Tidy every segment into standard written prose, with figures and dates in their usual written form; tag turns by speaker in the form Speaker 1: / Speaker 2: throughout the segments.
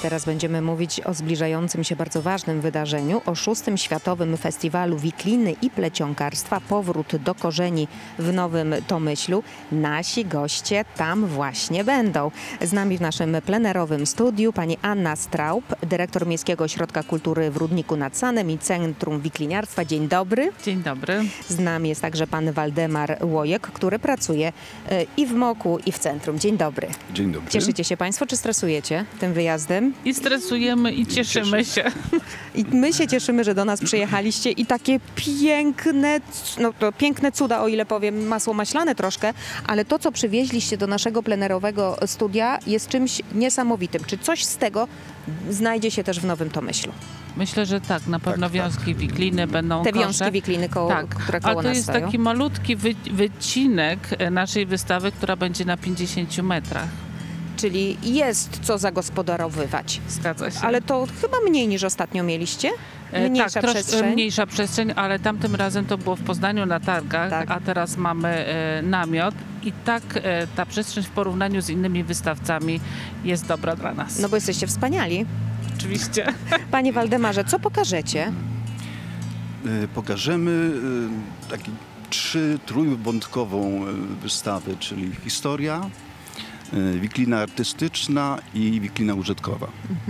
Speaker 1: Teraz będziemy mówić o zbliżającym się bardzo ważnym wydarzeniu, o 6. Światowym Festiwalu Wikliny i Plecionkarstwa Powrót do korzeni w Nowym Tomyślu. Nasi goście tam właśnie będą. Z nami w naszym plenerowym studiu pani Anna Straub, dyrektor Miejskiego Ośrodka Kultury w Rudniku nad Sanem i Centrum Wikliniarstwa. Dzień dobry.
Speaker 2: Dzień dobry.
Speaker 1: Z nami jest także pan Waldemar Łojek, który pracuje i w MOK-u, i w centrum. Dzień dobry.
Speaker 3: Dzień dobry.
Speaker 1: Cieszycie się państwo, czy stresujecie tym wyjazdem?
Speaker 2: I stresujemy, i cieszymy się.
Speaker 1: I my się cieszymy, że do nas przyjechaliście i takie piękne, no to piękne cuda, o ile powiem, masło maślane troszkę, ale to, co przywieźliście do naszego plenerowego studia, jest czymś niesamowitym. Czy coś z tego znajdzie się też w Nowym Tomyślu?
Speaker 2: Myślę, że tak. Na pewno
Speaker 3: Tak.
Speaker 2: wiązki wikliny będą
Speaker 1: Te
Speaker 2: kosze.
Speaker 1: wiązki wikliny, które koło
Speaker 2: Ale to
Speaker 1: nas
Speaker 2: jest
Speaker 1: stoją?
Speaker 2: taki malutki wycinek naszej wystawy, która będzie na 50 metrach.
Speaker 1: Czyli jest co zagospodarowywać.
Speaker 2: Zgadza się.
Speaker 1: Ale to chyba mniej niż ostatnio mieliście? Mniejsza
Speaker 2: tak, troszkę
Speaker 1: przestrzeń?
Speaker 2: mniejsza przestrzeń, ale tamtym razem to było w Poznaniu na targach,
Speaker 1: Tak.
Speaker 2: a teraz mamy namiot i tak ta przestrzeń w porównaniu z innymi wystawcami jest dobra dla nas.
Speaker 1: No bo jesteście wspaniali.
Speaker 2: Oczywiście.
Speaker 1: Panie Waldemarze, co pokażecie?
Speaker 3: Pokażemy taki trójwątkową wystawę, czyli historia, wiklina artystyczna i wiklina użytkowa.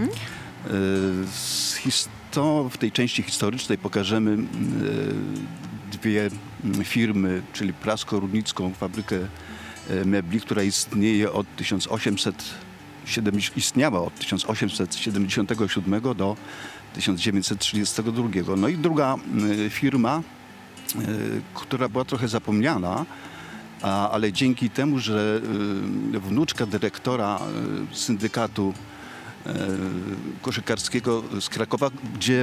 Speaker 3: W tej części historycznej pokażemy dwie firmy, czyli Prasko-Rudnicką fabrykę mebli, która istnieje od 1877 do 1932. No i druga firma, która była trochę zapomniana, ale dzięki temu, że wnuczka dyrektora syndykatu koszykarskiego z Krakowa, gdzie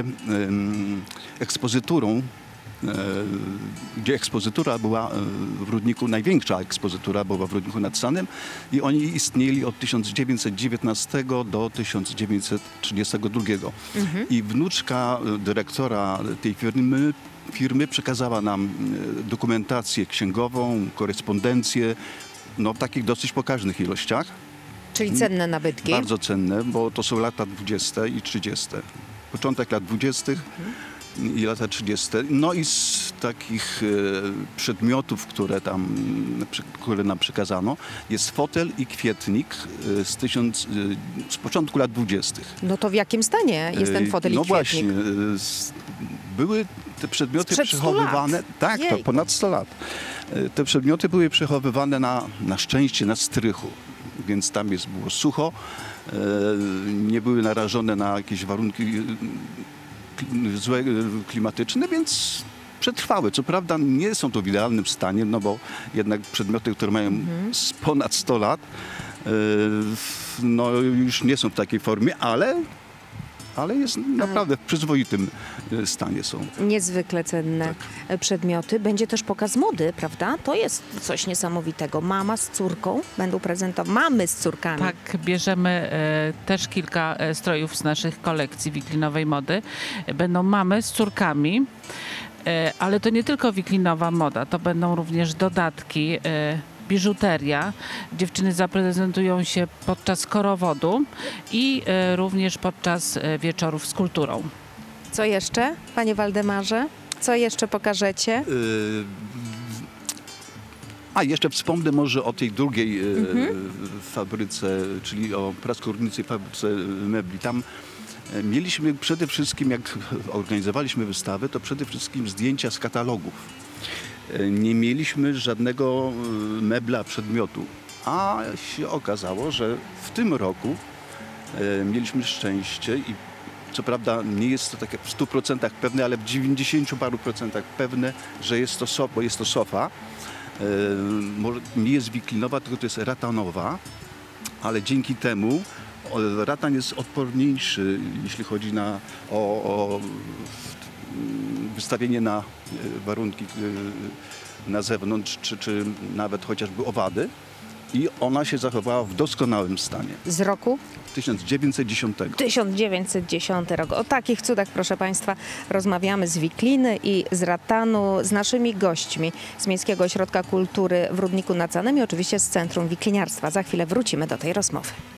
Speaker 3: ekspozytura była w Rudniku, największa ekspozytura była w Rudniku nad Sanem i oni istnieli od 1919 do 1932. I wnuczka dyrektora tej firmy przekazała nam dokumentację księgową, korespondencję, w takich dosyć pokaźnych ilościach.
Speaker 1: Czyli cenne nabytki.
Speaker 3: Bardzo cenne, bo to są lata 20. i 30. Początek lat 20. i lata 30. No i z takich przedmiotów, które nam przekazano, jest fotel i kwietnik z początku lat 20.
Speaker 1: No to w jakim stanie jest ten fotel i
Speaker 3: No
Speaker 1: kwietnik?
Speaker 3: właśnie, były te przedmioty
Speaker 1: Sprzed 100
Speaker 3: przechowywane.
Speaker 1: lat.
Speaker 3: Tak, to
Speaker 1: Jej.
Speaker 3: ponad 100 lat. Te przedmioty były przechowywane na szczęście na strychu, więc tam było sucho, nie były narażone na jakieś warunki złe klimatyczne, więc przetrwały. Co prawda nie są to w idealnym stanie, no bo jednak przedmioty, które mają ponad 100 lat, no już nie są w takiej formie, ale jest naprawdę w przyzwoitym stanie są.
Speaker 1: Niezwykle cenne przedmioty. Będzie też pokaz mody, prawda? To jest coś niesamowitego. Mama z córką będą prezentować. Mamy z córkami.
Speaker 2: Tak, bierzemy też kilka strojów z naszych kolekcji wiklinowej mody. Będą mamy z córkami, ale to nie tylko wiklinowa moda, to będą również dodatki, biżuteria. Dziewczyny zaprezentują się podczas korowodu i również podczas wieczorów z kulturą.
Speaker 1: Co jeszcze, panie Waldemarze? Co jeszcze pokażecie?
Speaker 3: Jeszcze wspomnę może o tej drugiej fabryce, czyli o Prasko-Rudnickiej fabryce mebli. Tam mieliśmy przede wszystkim, jak organizowaliśmy wystawę, to przede wszystkim zdjęcia z katalogów. Nie mieliśmy żadnego mebla, przedmiotu. A się okazało, że w tym roku mieliśmy szczęście i co prawda nie jest to tak jak w 100% pewne, ale w 90 paru procentach pewne, że jest to sofa. Może nie jest wiklinowa, tylko to jest ratanowa, ale dzięki temu ratan jest odporniejszy, jeśli chodzi o wystawienie na warunki na zewnątrz, czy nawet chociażby owady. I ona się zachowała w doskonałym stanie.
Speaker 1: Z roku?
Speaker 3: 1910.
Speaker 1: 1910 rok. O takich cudach, proszę państwa, rozmawiamy z wikliny i z ratanu z naszymi gośćmi z Miejskiego Ośrodka Kultury w Rudniku nad Sanem i oczywiście z Centrum Wikliniarstwa. Za chwilę wrócimy do tej rozmowy.